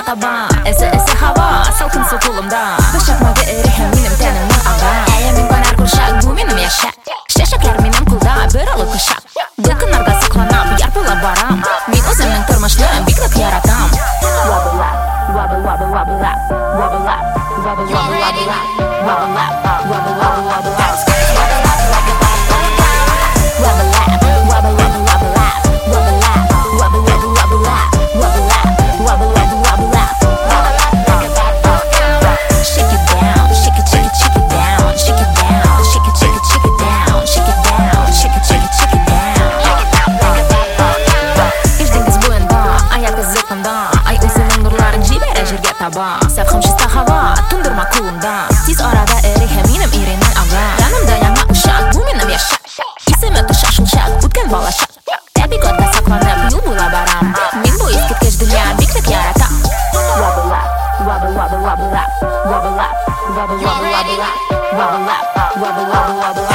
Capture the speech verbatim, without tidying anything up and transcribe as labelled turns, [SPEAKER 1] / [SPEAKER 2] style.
[SPEAKER 1] taban Ese-ese hava, salkın su kolumda Başakmaga eri hem benim tenimden ağa Ayamin konar kurşak, bu benim yaşak Şeşekler benim kulda, bir alı kuşak Dılkınlarga saklanap, yarpıla baram Min özümün tırmışlığın, biklik yaratam Wobble up, wobble wobble wobble up Wobble up, wobble wobble wobble up Wobble up, wobble wobble wobble up Sarxım şista hava, tundurma kulumda Siz arada eri heminim irinen ağa Yanımda yana uşak, bu benim yaşak İsim ötü şaşılşak, utken balaşak Tebigotta saklanıp yıl bula baram Min bu iskitkeç dünya, biklik yaratam Wobble up, wobble wobble wobble up Wobble up, wobble wobble wobble up Wobble up, wobble wobble wobble up